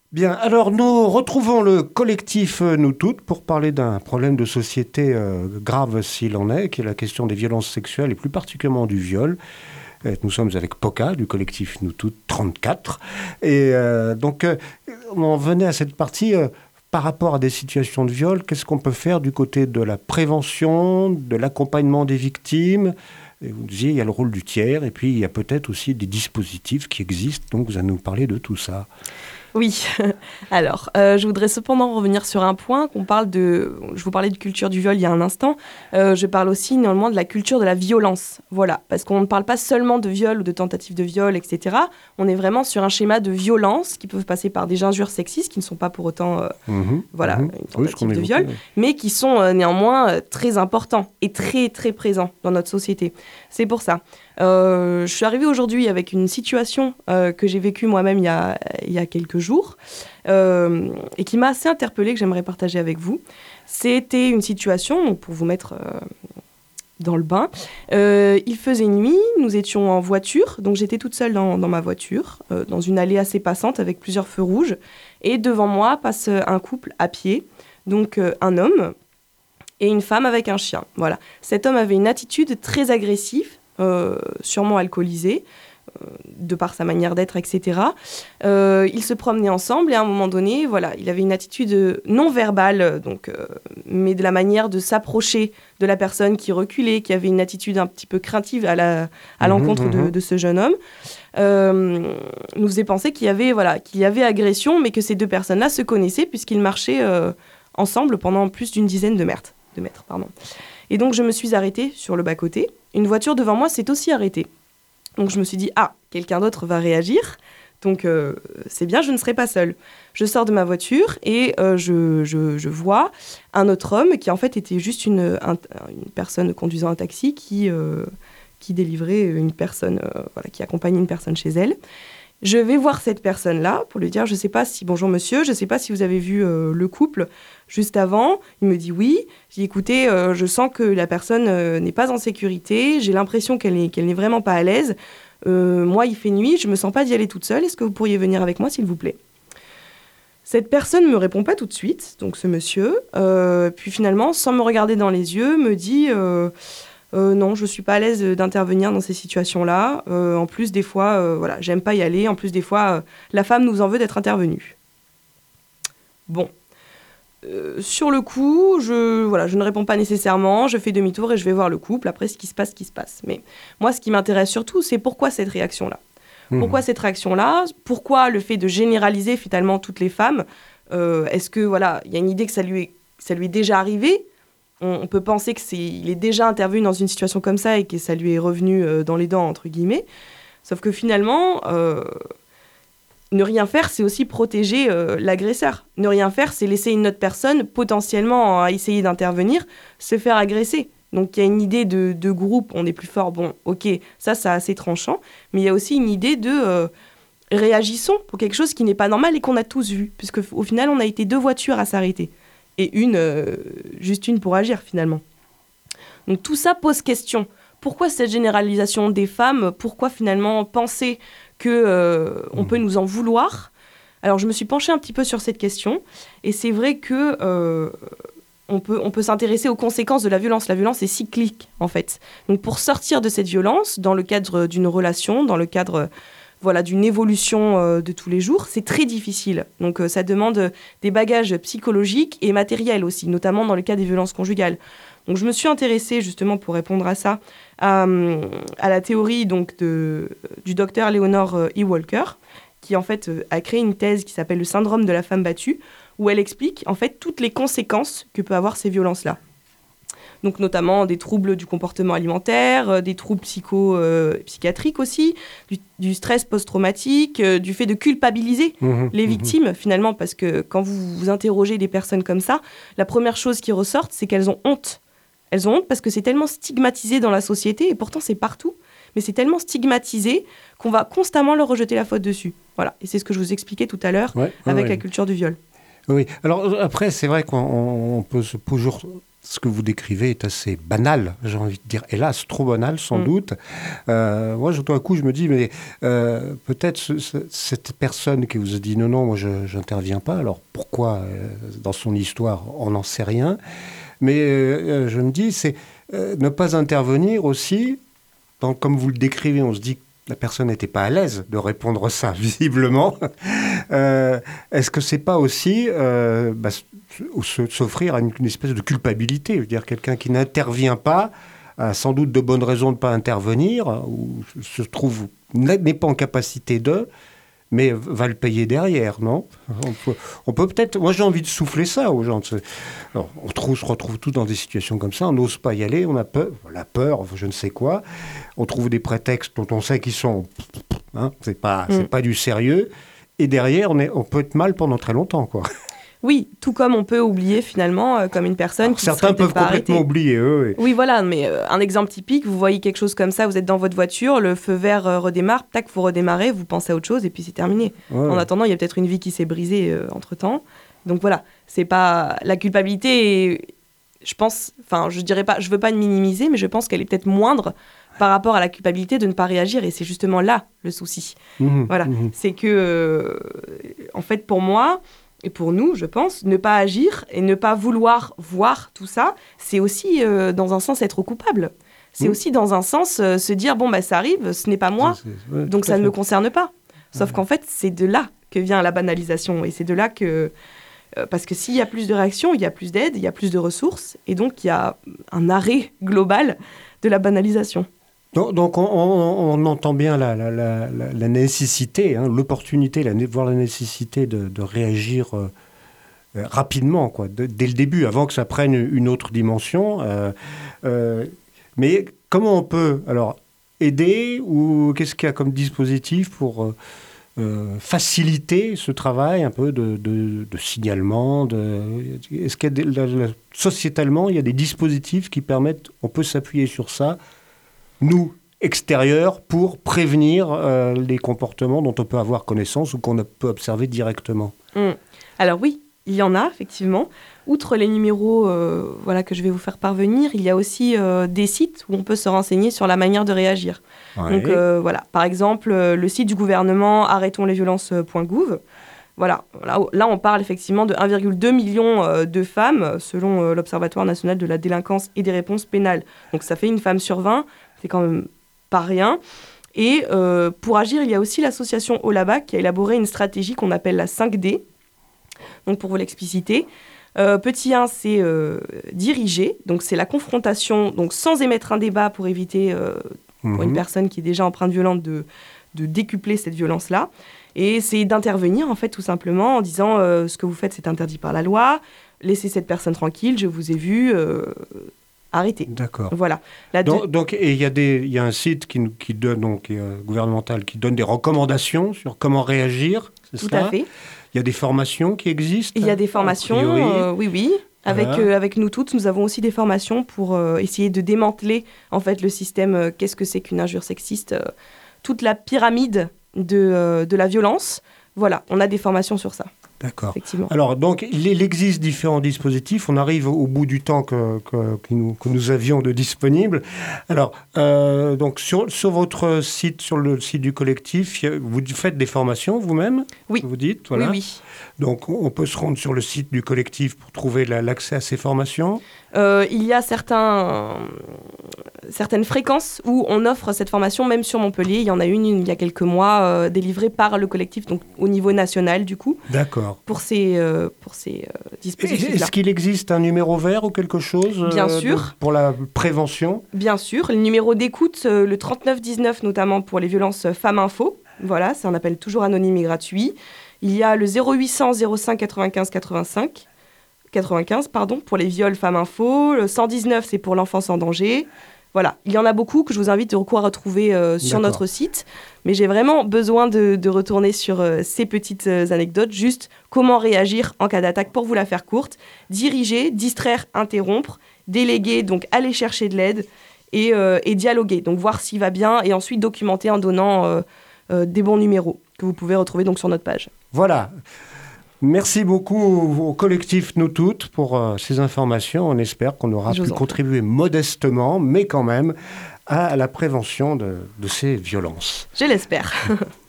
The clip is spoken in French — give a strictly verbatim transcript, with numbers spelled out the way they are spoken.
Bien, alors nous retrouvons le collectif euh, Nous Toutes pour parler d'un problème de société euh, grave s'il en est, qui est la question des violences sexuelles et plus particulièrement du viol. Euh, Nous sommes avec Poca du collectif Nous Toutes trente-quatre. Et euh, donc, euh, on venait à cette partie euh, par rapport à des situations de viol. Qu'est-ce qu'on peut faire du côté de la prévention, de l'accompagnement des victimes? Et vous disiez, il y a le rôle du tiers, et puis il y a peut-être aussi des dispositifs qui existent. Donc, vous allez nous parler de tout ça. Oui, alors euh, je voudrais cependant revenir sur un point qu'on parle de. Je vous parlais de culture du viol il y a un instant. Euh, je parle aussi néanmoins de la culture de la violence. Voilà, parce qu'on ne parle pas seulement de viol ou de tentative de viol, et cetera. On est vraiment sur un schéma de violence qui peuvent passer par des injures sexistes qui ne sont pas pour autant, euh, Mmh, voilà, mmh. une tentative Oui, de viol, oui. mais qui sont euh, néanmoins euh, très importants et très très présents dans notre société. C'est pour ça. Euh, je suis arrivée aujourd'hui avec une situation euh, que j'ai vécue moi-même il y a, il y a quelques jours euh, et qui m'a assez interpellée, que j'aimerais partager avec vous. C'était une situation, donc pour vous mettre euh, dans le bain, euh, il faisait nuit, nous étions en voiture, donc j'étais toute seule dans, dans ma voiture, euh, dans une allée assez passante avec plusieurs feux rouges, et devant moi passe un couple à pied, donc euh, un homme et une femme avec un chien. Voilà. Cet homme avait une attitude très agressive, Euh, sûrement alcoolisé, euh, de par sa manière d'être, et cetera. Euh, ils se promenaient ensemble et à un moment donné, voilà, il avait une attitude non verbale, donc, euh, mais de la manière de s'approcher de la personne qui reculait, qui avait une attitude un petit peu craintive à, la, à Mmh, l'encontre mmh. de, de ce jeune homme, euh, nous faisait penser qu'il y avait, voilà, qu'il y avait agression, mais que ces deux personnes-là se connaissaient puisqu'ils marchaient euh, ensemble pendant plus d'une dizaine de mètres. De mètres pardon. Et donc je me suis arrêtée sur le bas-côté. Une voiture devant moi s'est aussi arrêtée. Donc je me suis dit, ah, quelqu'un d'autre va réagir. Donc euh, c'est bien, je ne serai pas seule. Je sors de ma voiture et euh, je, je, je vois un autre homme qui en fait était juste une, un, une personne conduisant un taxi qui, euh, qui délivrait une personne, euh, voilà, qui accompagnait une personne chez elle. Je vais voir cette personne-là pour lui dire, je ne sais pas si, bonjour monsieur, je ne sais pas si vous avez vu euh, le couple juste avant. Il me dit oui. J'ai dit, écoutez, euh, je sens que la personne euh, n'est pas en sécurité. J'ai l'impression qu'elle n'est, qu'elle n'est vraiment pas à l'aise. Euh, moi, il fait nuit, je ne me sens pas d'y aller toute seule. Est-ce que vous pourriez venir avec moi, s'il vous plaît? Cette personne ne me répond pas tout de suite, donc ce monsieur. Euh, puis finalement, sans me regarder dans les yeux, me dit... Euh, Euh, non, je ne suis pas à l'aise d'intervenir dans ces situations-là. Euh, en plus, des fois, euh, voilà, j'aime pas y aller. En plus, des fois, euh, la femme nous en veut d'être intervenue. Bon. Euh, sur le coup, je, voilà, je ne réponds pas nécessairement. Je fais demi-tour et je vais voir le couple. Après, ce qui se passe, ce qui se passe. Mais moi, ce qui m'intéresse surtout, c'est pourquoi cette réaction-là. Mmh. Pourquoi cette réaction-là? Pourquoi le fait de généraliser finalement toutes les femmes? euh, Est-ce que, voilà, il y a une idée que ça lui est, ça lui est déjà arrivé? On peut penser qu'il est déjà intervenu dans une situation comme ça et que ça lui est revenu euh, dans les dents, entre guillemets. Sauf que finalement, euh, ne rien faire, c'est aussi protéger euh, l'agresseur. Ne rien faire, c'est laisser une autre personne, potentiellement à essayer d'intervenir, se faire agresser. Donc il y a une idée de, de groupe, on est plus fort, bon, ok, ça, c'est assez tranchant. Mais il y a aussi une idée de... Euh, réagissons pour quelque chose qui n'est pas normal et qu'on a tous vu. Puisque au final, on a été deux voitures à s'arrêter. Et une, euh, juste une pour agir, finalement. Donc tout ça pose question. Pourquoi cette généralisation des femmes? Pourquoi finalement penser qu'on euh, peut nous en vouloir? Alors je me suis penchée un petit peu sur cette question. Et c'est vrai que euh, on peut, on peut s'intéresser aux conséquences de la violence. La violence est cyclique, en fait. Donc pour sortir de cette violence, dans le cadre d'une relation, dans le cadre... Voilà, d'une évolution euh, de tous les jours, c'est très difficile. Donc euh, ça demande des bagages psychologiques et matériels aussi, notamment dans le cas des violences conjugales. Donc je me suis intéressée justement pour répondre à ça, à, à la théorie donc, de, du docteur Leonore E. Walker, qui en fait euh, a créé une thèse qui s'appelle le syndrome de la femme battue, où elle explique en fait toutes les conséquences que peuvent avoir ces violences-là. Donc notamment des troubles du comportement alimentaire, euh, des troubles psycho, euh, psychiatriques aussi, du, du stress post-traumatique, euh, du fait de culpabiliser mmh, les victimes mmh. finalement, parce que quand vous, vous interrogez des personnes comme ça, la première chose qui ressort, c'est qu'elles ont honte. Elles ont honte parce que c'est tellement stigmatisé dans la société, et pourtant c'est partout, mais c'est tellement stigmatisé qu'on va constamment leur rejeter la faute dessus. Voilà, et c'est ce que je vous expliquais tout à l'heure ouais, avec ouais. la culture du viol. Oui, alors après, c'est vrai qu'on on peut se toujours ce que vous décrivez est assez banal, j'ai envie de dire. Hélas, trop banal, sans mmh. doute. Euh, moi, tout d'un coup, je me dis, mais euh, peut-être ce, ce, cette personne qui vous a dit non, non, moi, je n'interviens pas. Alors, pourquoi euh, dans son histoire, on n'en sait rien. Mais euh, je me dis, c'est euh, ne pas intervenir aussi, dans, comme vous le décrivez, on se dit que la personne n'était pas à l'aise de répondre ça, visiblement. euh, est-ce que c'est pas aussi euh, bah, s'offrir à une, une espèce de culpabilité? Je veux dire, quelqu'un qui n'intervient pas a sans doute de bonnes raisons de ne pas intervenir, ou se trouve, n'est pas en capacité de, mais va le payer derrière, non? On peut, on peut peut-être... Moi, j'ai envie de souffler ça aux gens. Alors, on trouve, se retrouve tous dans des situations comme ça, on n'ose pas y aller, on a peur, la peur, je ne sais quoi. On trouve des prétextes dont on sait qu'ils sont... Hein, c'est pas, mm. c'est pas du sérieux. Et derrière, on, est, on peut être mal pendant très longtemps, quoi. Oui, tout comme on peut oublier finalement, euh, comme une personne Alors, qui certains peuvent complètement oublier, eux. Oui. oui, voilà, mais euh, un exemple typique, vous voyez quelque chose comme ça, vous êtes dans votre voiture, le feu vert euh, redémarre, tac, vous redémarrez, vous pensez à autre chose et puis c'est terminé. Ouais. En attendant, il y a peut-être une vie qui s'est brisée euh, entre-temps. Donc voilà, c'est pas... La culpabilité, est, je pense, enfin, je dirais pas, je veux pas le minimiser, mais je pense qu'elle est peut-être moindre par rapport à la culpabilité de ne pas réagir, et c'est justement là le souci. Mmh, voilà, mmh. C'est que, euh, en fait, pour moi... Et pour nous, je pense, ne pas agir et ne pas vouloir voir tout ça, c'est aussi, euh, dans un sens, être coupable. C'est mmh. aussi, dans un sens, euh, se dire, bon, bah, ça arrive, ce n'est pas moi, c'est, c'est, ouais, donc ça ne me concerne pas. Sauf ouais. qu'en fait, c'est de là que vient la banalisation. Et c'est de là que... Euh, parce que s'il y a plus de réactions, il y a plus d'aide, il y a plus de ressources. Et donc, il y a un arrêt global de la banalisation. Donc, donc on, on, on entend bien la, la, la, la nécessité, hein, l'opportunité, la, voir la nécessité de, de réagir euh, rapidement, quoi, de, dès le début, avant que ça prenne une autre dimension. Euh, euh, mais comment on peut alors aider, ou qu'est-ce qu'il y a comme dispositif pour euh, euh, faciliter ce travail un peu de, de, de signalement de, est-ce qu'il y a des, la, la, sociétalement, il y a des dispositifs qui permettent, on peut s'appuyer sur ça, nous, extérieurs, pour prévenir euh, les comportements dont on peut avoir connaissance ou qu'on peut observer directement? Mmh. Alors oui, il y en a, effectivement. Outre les numéros euh, voilà, que je vais vous faire parvenir, il y a aussi euh, des sites où on peut se renseigner sur la manière de réagir. Ouais. Donc euh, voilà, par exemple, euh, le site du gouvernement arrêtons les violences point gouv. Voilà, là, là, on parle effectivement de un virgule deux million euh, de femmes, selon euh, l'Observatoire national de la délinquance et des réponses pénales. Donc ça fait une femme sur vingt. C'est quand même pas rien. Et euh, pour agir, il y a aussi l'association Olaba qui a élaboré une stratégie qu'on appelle la cinq D. Donc pour vous l'expliciter, euh, petit un, c'est euh, diriger. Donc c'est la confrontation, donc sans émettre un débat pour éviter euh, mmh. pour une personne qui est déjà empreinte violente de, de décupler cette violence-là. Et c'est d'intervenir en fait tout simplement en disant euh, ce que vous faites c'est interdit par la loi, laissez cette personne tranquille, je vous ai vu... Euh, arrêter. D'accord. Voilà. La donc, de... donc, et il y a des, il y a un site qui, qui donne, donc, euh, gouvernemental, qui donne des recommandations sur comment réagir. C'est Tout ça? à fait. Il y a des formations qui existent. Il y a des formations, euh, oui, oui. Avec, voilà. euh, avec nous toutes, nous avons aussi des formations pour euh, essayer de démanteler en fait le système. Euh, qu'est-ce que c'est qu'une injure sexiste? euh, Toute la pyramide de, euh, de la violence. Voilà, on a des formations sur ça. D'accord. Alors, donc, il existe différents dispositifs. On arrive au bout du temps que, que, que, nous, que nous avions de disponible. Alors, euh, donc, sur, sur votre site, sur le site du collectif, vous faites des formations vous-même? Oui. Vous dites, voilà. Oui, oui. Donc, on peut se rendre sur le site du collectif pour trouver la, l'accès à ces formations? euh, Il y a certains, certaines fréquences où on offre cette formation, même sur Montpellier. Il y en a une il y a quelques mois, euh, délivrée par le collectif, donc au niveau national, du coup. D'accord. Pour ces, euh, pour ces euh, dispositifs-là. Est-ce qu'il existe un numéro vert ou quelque chose euh, Bien sûr. De, pour la prévention? Bien sûr. Le numéro d'écoute, euh, le trente-neuf dix-neuf, notamment pour les violences Femmes Info. Voilà, c'est un appel toujours anonyme et gratuit. Il y a le zéro huit cents zéro cinq quatre-vingt-quinze quatre-vingt-cinq, quatre-vingt-quinze pardon, pour les viols Femmes Info. Le cent dix-neuf, c'est pour l'enfance en danger. Voilà, il y en a beaucoup que je vous invite de à retrouver euh, sur D'accord. notre site. Mais j'ai vraiment besoin de, de retourner sur euh, ces petites euh, anecdotes. Juste comment réagir en cas d'attaque pour vous la faire courte. Diriger, distraire, interrompre. Déléguer, donc aller chercher de l'aide. Et, euh, et dialoguer, donc voir s'il va bien. Et ensuite documenter en donnant euh, euh, des bons numéros que vous pouvez retrouver donc sur notre page. Voilà. Merci beaucoup au collectif Nous Toutes pour euh, ces informations. On espère qu'on aura Je pu vous en contribuer modestement, mais quand même, à la prévention de, de ces violences. Je l'espère.